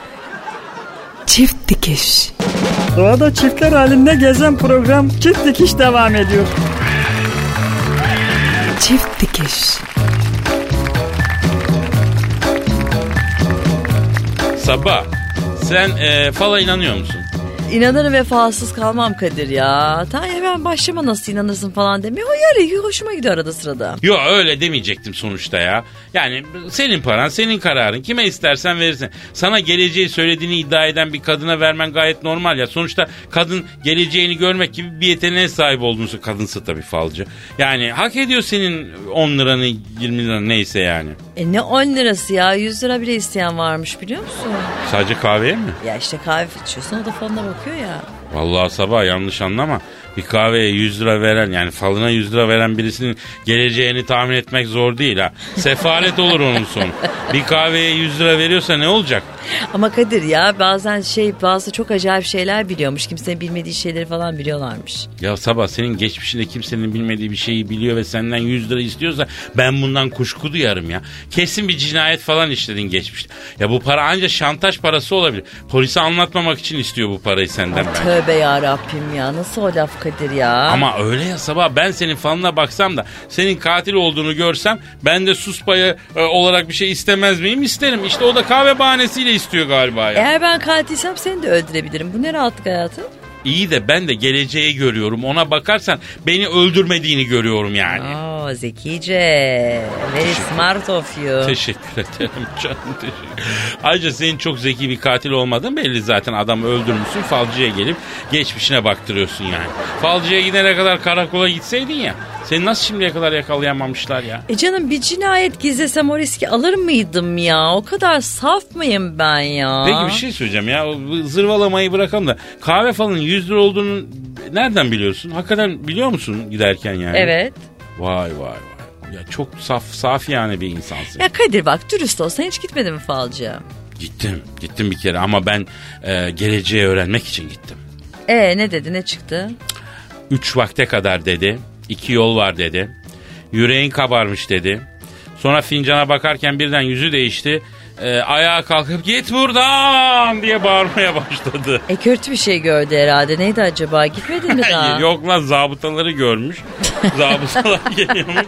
Çift dikiş. Doğada çiftler halinde gezen program Çift Dikiş devam ediyor. Çift dikiş. Sabah, sen e, fala inanıyor musun? İnanırım ve falsız kalmam Kadir ya. Tamam hemen başlama, nasıl inanırsın falan demiyor. O öyle hoşuma gidiyor arada sırada. Yok öyle demeyecektim sonuçta ya. Yani senin paran, senin kararın. Kime istersen verirsin. Sana geleceği söylediğini iddia eden bir kadına vermen gayet normal ya. Sonuçta kadın geleceğini görmek gibi bir yeteneğe sahip olduğunu, kadınsa tabii falcı. Yani hak ediyor senin on liranı yirmi liranı neyse yani. E ne on lirası ya, yüz lira bile isteyen varmış biliyor musun? Sadece kahveye mi? Ya işte kahve içiyorsun, o da falına bakıyor ya. Vallahi Sabah yanlış anlama. Bir kahveye yüz lira veren, yani falına yüz lira veren birisinin geleceğini tahmin etmek zor değil ha. Sefalet olur onun sonu. Bir kahveye yüz lira veriyorsa ne olacak? Ama Kadir ya bazen şey bazı çok acayip şeyler biliyormuş. Kimsenin bilmediği şeyleri falan biliyorlarmış. Ya Sabah, senin geçmişinde kimsenin bilmediği bir şeyi biliyor ve senden yüz lira istiyorsa ben bundan kuşku duyarım ya. Kesin bir cinayet falan işledin geçmişte. Ya bu para ancak şantaj parası olabilir. Polise anlatmamak için istiyor bu parayı senden. Ay, tövbe yarabbim ya, nasıl o laf Kadir ya? Ama öyle ya Sabah, ben senin falına baksam da senin katil olduğunu görsem ben de sus payı e, olarak bir şey istemez miyim? İsterim. İşte o da kahve bahanesiyle istiyor galiba ya. Eğer ben katilsem seni de öldürebilirim. Bu ne rahatlık hayatım? İyi de ben de geleceği görüyorum. Ona bakarsan beni öldürmediğini görüyorum yani. Oo, zekice. Very smart of you. Teşekkür ederim canım, teşekkür. Ayrıca senin çok zeki bir katil olmadığın belli zaten. Adamı öldürmüşsün, falcıya gelip geçmişine baktırıyorsun yani. Falcıya gidene kadar karakola gitseydin ya. Seni nasıl şimdiye kadar yakalayamamışlar ya? E canım, bir cinayet gizlesem o riski alır mıydım ya? O kadar saf mıyım ben ya? Peki bir şey söyleyeceğim ya. Zırvalamayı bırakalım da kahve falının yüz lira olduğunu nereden biliyorsun? Hakikaten biliyor musun giderken yani? Evet. Vay vay vay. Ya çok saf saf yani bir insansın. Ya Kadir bak, dürüst olsan hiç gitmedin mi falcıya? Gittim. Gittim bir kere ama ben e, geleceği öğrenmek için gittim. E ne dedi, ne çıktı? Üç vakte kadar dedi. İki yol var dedi. Yüreğin kabarmış dedi. Sonra fincana bakarken birden yüzü değişti. Ee, ayağa kalkıp git buradan diye bağırmaya başladı. E kötü bir şey gördü herhalde. Neydi acaba? Gitmedin mi daha? Yok lan, zabıtaları görmüş. Zabıtalar geliyormuş.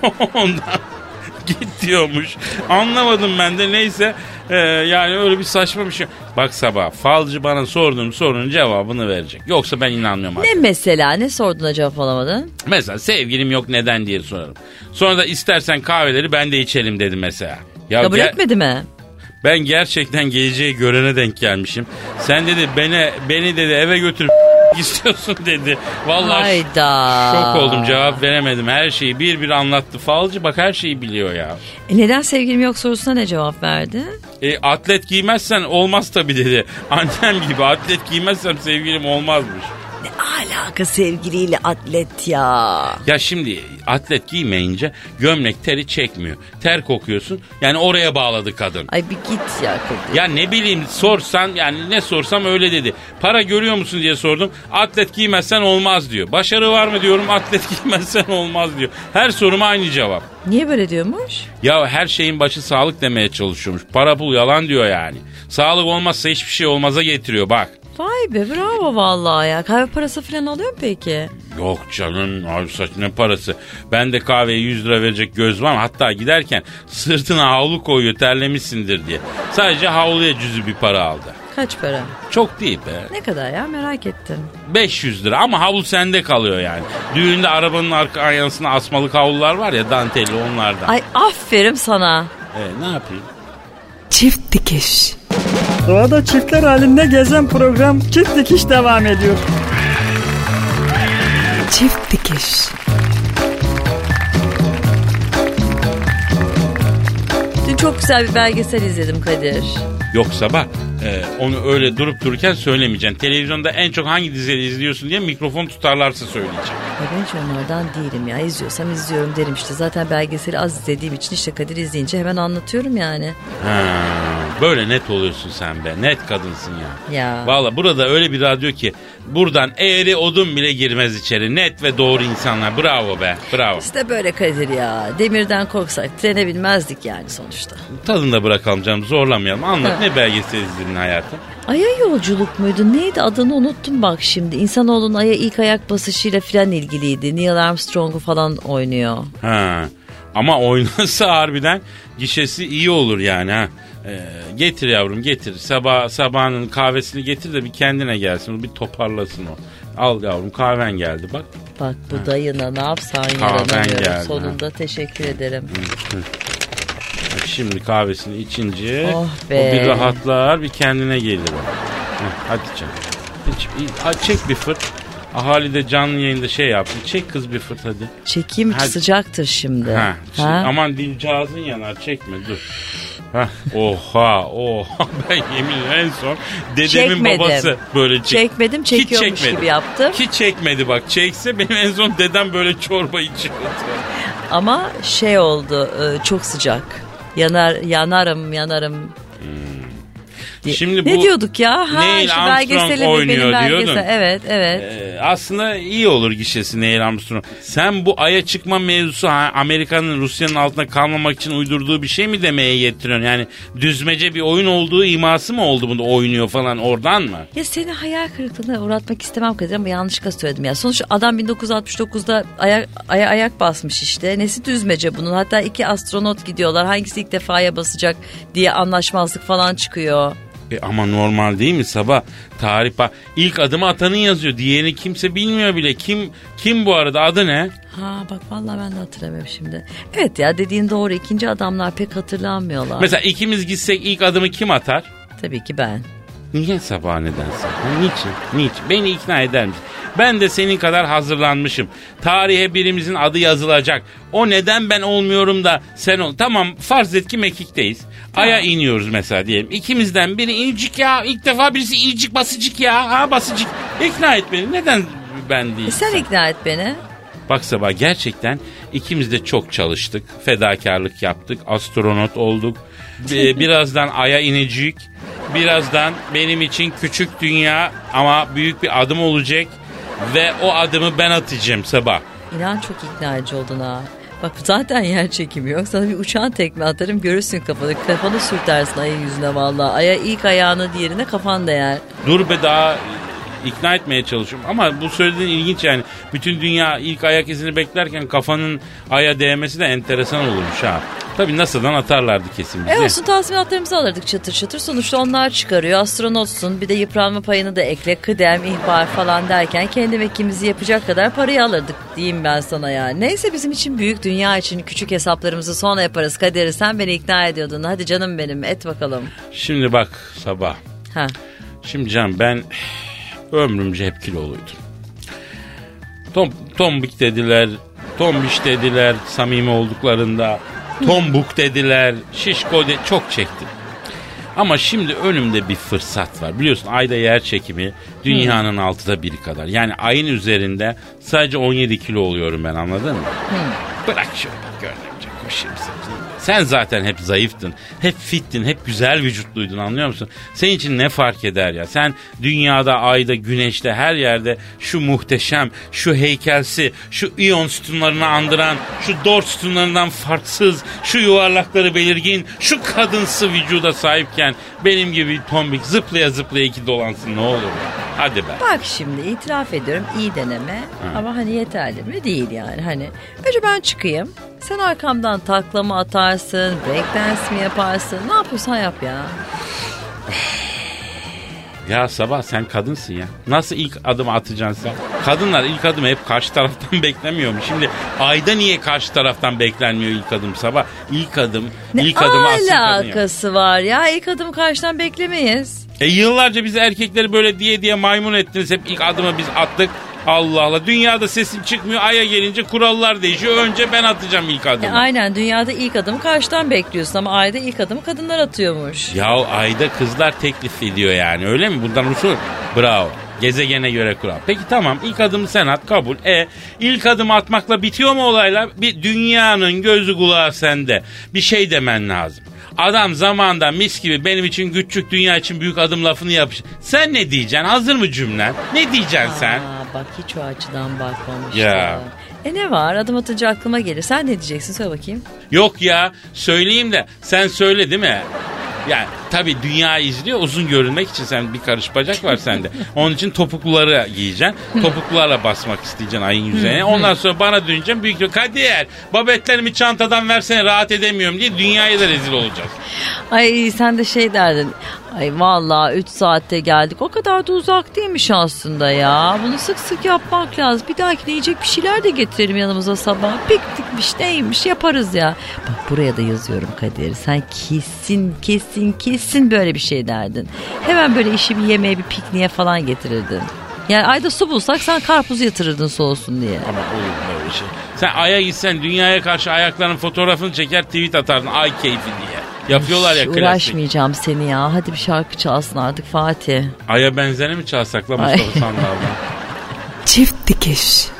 Ondan git diyormuş. Anlamadım ben de, neyse. Ee, yani öyle bir saçma bir şey. Bak Sabah, falcı bana sorduğum sorunun cevabını verecek. Yoksa ben inanmıyorum artık. Ne mesela? Ne sorduğuna cevap alamadın? Mesela sevgilim yok neden diye sorarım. Sonra da istersen kahveleri ben de içelim dedi mesela. Ya Kabul ger- etmedi mi? Ben gerçekten geleceği görene denk gelmişim. Sen dedi beni beni dedi eve götür istiyorsun dedi. Vallahi Hayda. şok oldum, cevap veremedim. Her şeyi bir bir anlattı. Falcı bak her şeyi biliyor ya. E neden sevgilim yok sorusuna ne cevap verdi? E, atlet giymezsen olmaz tabii dedi. Annem gibi atlet giymezsem sevgilim olmazmış. Ne alaka sevgiliyle atlet ya? Ya şimdi atlet giymeyince gömlek teri çekmiyor. Ter kokuyorsun. Yani oraya bağladı kadın. Ay bir git ya Kadir. Ya ne bileyim, sorsan yani ne sorsam öyle dedi. Para görüyor musun diye sordum. Atlet giymezsen olmaz diyor. Başarı var mı diyorum, atlet giymezsen olmaz diyor. Her soruma aynı cevap. Niye böyle diyormuş? Ya her şeyin başı sağlık demeye çalışıyormuş. Para pul yalan diyor yani. Sağlık olmazsa hiçbir şey olmaza getiriyor bak. Vay be, bravo vallahi ya. Kahve parası falan alıyor mu peki? Yok canım, abi saç ne parası. Ben de kahveye yüz lira verecek göz var mı? Hatta giderken sırtına havlu koyuyor terlemişsindir diye. Sadece havluya cüzü bir para aldı. Kaç para? Çok değil be. Ne kadar ya, merak ettim. beş yüz lira ama havlu sende kalıyor yani. Düğünde arabanın arka aynasına asmalık havlular var ya, dantelli, onlardan. Ay aferin sana. E, ne yapayım? Çift dikiş. Doğada çiftler halinde gezen program Çift Dikiş devam ediyor. Çift dikiş. Dün çok güzel bir belgesel izledim Kadir. Yoksa bak e, onu öyle durup dururken söylemeyeceksin. Televizyonda en çok hangi dizileri izliyorsun diye mikrofon tutarlarsa söyleyeceğim. Ya ben hiç onlardan değilim ya. İzliyorsam izliyorum derim işte. Zaten belgeseli az izlediğim için işte Kadir izleyince hemen anlatıyorum yani. Ha, böyle net oluyorsun sen be. Net kadınsın ya. Ya. Valla burada öyle bir radyo ki buradan eğri odun bile girmez içeri. Net ve doğru insanlar. Bravo be. Bravo. İşte böyle Kadir ya. Demirden korksak trene binmezdik yani sonuçta. Tadını da bırakalım canım, zorlamayalım. Anlat, ne belgesel izledin hayatım? Ay'a yolculuk muydu? Neydi adını unuttum bak şimdi. İnsanoğlunun Ay'a ilk ayak basışıyla falan ilgiliydi. Neil Armstrong'u falan oynuyor. Ha. Ama oynasa harbiden gişesi iyi olur yani ha. Ee, getir yavrum getir. Sabah sabahın kahvesini getir de bir kendine gelsin. Bir toparlasın o. Al yavrum, kahven geldi bak. Bak bu ha. Dayına ne yapsan yaranamıyorum. Sonunda ha. Teşekkür ederim. Hı, hı. Şimdi kahvesini içince oh o bir rahatlar, bir kendine gelir. Heh, hadi canım. Hiç, çek bir fırt. Ahali de canlı yayında şey yaptı. Çek kız bir fırt hadi. Çekeyim, hadi. Sıcaktır şimdi. Ha, ha? Aman dilcağızın yanar, çekme dur. Hah, oha oha ben yemin en son dedemin Çekmedim. babası böyle çek. Çekmedim, çekiyormuş gibi yaptım. Hiç çekmedi bak. Çekse benim en son dedem böyle çorba içiyordu. Ama şey oldu, çok sıcak. Yanar yanarım yanarım. Hmm. Şimdi bu ne diyorduk ya? Ha, Neil Armstrong oynuyor diyordun. Evet, evet. Ee, aslında iyi olur gişesi Neil Armstrong. Sen bu Ay'a çıkma mevzusu ha, Amerika'nın Rusya'nın altında kalmamak için uydurduğu bir şey mi demeye getiriyorsun? Yani düzmece bir oyun olduğu iması mı oldu bunda oynuyor falan oradan mı? Ya seni hayal kırıklığına uğratmak istemem Kadir ama yanlışlıkla söyledim ya. Sonuçta adam bin dokuz yüz altmış dokuzda ayak, aya ayak basmış işte. Nesi düzmece bunun? Hatta iki astronot gidiyorlar. Hangisi ilk defa aya basacak diye anlaşmazlık falan çıkıyor. E ama normal değil mi Sabah? Tarih bak ilk adımı atanın yazıyor. Diğerini kimse bilmiyor bile. Kim kim bu arada adı ne? Ha bak vallahi ben de hatırlamıyorum şimdi. Evet ya dediğin doğru. İkinci adamlar pek hatırlanmıyorlar. Mesela ikimiz gitsek ilk adımı kim atar? Tabii ki ben. Niye Sabah nedense? Niçin? Niçin? Beni ikna eder misin? Ben de senin kadar hazırlanmışım. Tarihe birimizin adı yazılacak. O neden ben olmuyorum da sen ol. Tamam farz et ki mekikteyiz. Ay'a iniyoruz mesela diyelim. İkimizden biri incik ya. İlk defa birisi incik basıcık ya. Ha basıcık. İkna et beni. Neden ben değil? E sen ikna et beni. Bak Sabah gerçekten ikimiz de çok çalıştık. Fedakarlık yaptık. Astronot olduk. Birazdan Ay'a inecek. Birazdan benim için küçük dünya ama büyük bir adım olacak. Ve o adımı ben atacağım Sabah. İnan çok ikna edici oldun ha. Bak zaten yer çekimi yok. Sana bir uçağın tekme atarım görürsün kafanı. Kafanı sürtersin ayın yüzüne vallahi. Aya ilk ayağını diğerine kafan değer. Dur be daha ikna etmeye çalışıyorum. Ama bu söylediğin ilginç yani. Bütün dünya ilk ayak izini beklerken kafanın aya değmesi de enteresan olurmuş ha. Tabii NASA'dan atarlardı kesin bizi. E olsun tazminatlarımızı alırdık çatır çatır. Sonuçta onlar çıkarıyor. Astronotsun bir de yıpranma payını da ekle. Kıdem, ihbar falan derken kendi mekimizi yapacak kadar parayı alırdık diyeyim ben sana ya. Neyse bizim için büyük dünya için küçük hesaplarımızı sonra yaparız. Kadir sen beni ikna ediyordun. Hadi canım benim et bakalım. Şimdi bak Sabah. Ha. Şimdi canım ben ömrümce hep kiloluydum. Tom, tombik dediler, tombiş dediler samimi olduklarında. Tombuk dediler, şişko de çok çektim. Ama şimdi önümde bir fırsat var. Biliyorsun ayda yer çekimi dünyanın hmm. altıda biri kadar. Yani ayın üzerinde sadece on yedi kilo oluyorum ben anladın mı? Hmm. Bırak şöyle gönlümce koşayım seni. Sen zaten hep zayıftın, hep fittin, hep güzel vücutluydun anlıyor musun? Senin için ne fark eder ya? Sen dünyada, ayda, güneşte, her yerde şu muhteşem, şu heykelsi, şu iyon sütunlarını andıran, şu dor sütunlarından farksız, şu yuvarlakları belirgin, şu kadınsı vücuda sahipken benim gibi tombik zıplaya zıplaya iki dolansın ne olur ya? Hadi be. Bak şimdi itiraf ediyorum iyi deneme ha. Ama hani yeterli mi? Değil yani hani. Önce ben çıkayım. Sen arkamdan taklama atarsın, breakdance mi yaparsın? Ne yapıyorsan yap ya. Ya Sabah sen kadınsın ya. Nasıl ilk adımı atacaksın sen? Kadınlar ilk adımı hep karşı taraftan beklemiyor mu? Şimdi ayda niye karşı taraftan beklenmiyor ilk adım Sabah? İlk adım, ne ilk adımı asıl kadın ya. Ne alakası var ya? İlk adımı karşıdan beklemeyiz. E yıllarca biz erkekleri böyle diye diye maymun ettiniz. Hep ilk adımı biz attık. Allah Allah dünyada sesin çıkmıyor Ay'a gelince kurallar değişiyor önce ben atacağım ilk adımı. E aynen dünyada ilk adımı karşıdan bekliyorsun ama ayda ilk adımı kadınlar atıyormuş. Ya ayda kızlar teklif ediyor yani öyle mi bundan usul bravo gezegene göre kural. Peki tamam ilk adımı sen at kabul e ilk adımı atmakla bitiyor mu olaylar bir dünyanın gözü kulağı sende bir şey demen lazım. Adam zamanda mis gibi benim için küçük dünya için büyük adım lafını yapmış. Sen ne diyeceksin? Hazır mı cümlen? Ne diyeceksin Aa, sen? Bak hiç o açıdan bakmamıştım. Ya. E ne var? Adım atınca aklıma gelir. Sen ne diyeceksin? Söyle bakayım. Yok ya söyleyeyim de sen söyle değil mi? Yani tabii dünya izliyor uzun görünmek için sen bir karış bacak var sende. Onun için topukluları giyeceksin. Topuklularla basmak isteyeceksin ayın yüzeyine. Ondan sonra bana döneceksin büyük bir Kadir babetlerimi çantadan versene rahat edemiyorum diye dünyaya da rezil olacağız. Ay sen de şey derdin. Ay vallahi üç saatte geldik. O kadar da uzak değilmiş aslında ya. Bunu sık sık yapmak lazım. Bir dahakine yiyecek bir şeyler de getirelim yanımıza sabah. Piknikmiş neymiş yaparız ya. Bak buraya da yazıyorum Kadir. Sen kesin kesin kesin böyle bir şey derdin. Hemen böyle işi bir yemeğe bir pikniğe falan getirirdin. Yani ayda su bulsak sen karpuzu yatırırdın soğusun diye. Ama olur böyle şey. Sen Ay'a gitsen dünyaya karşı ayaklarının fotoğrafını çeker tweet atardın ay keyfi diye. Yapıyorlar ya klasik. Uğraşmayacağım seni ya. Hadi bir şarkı çalsın artık Fatih. Aya benzeni mi çalsak la Mustafa Sandal'dan? Çift dikiş.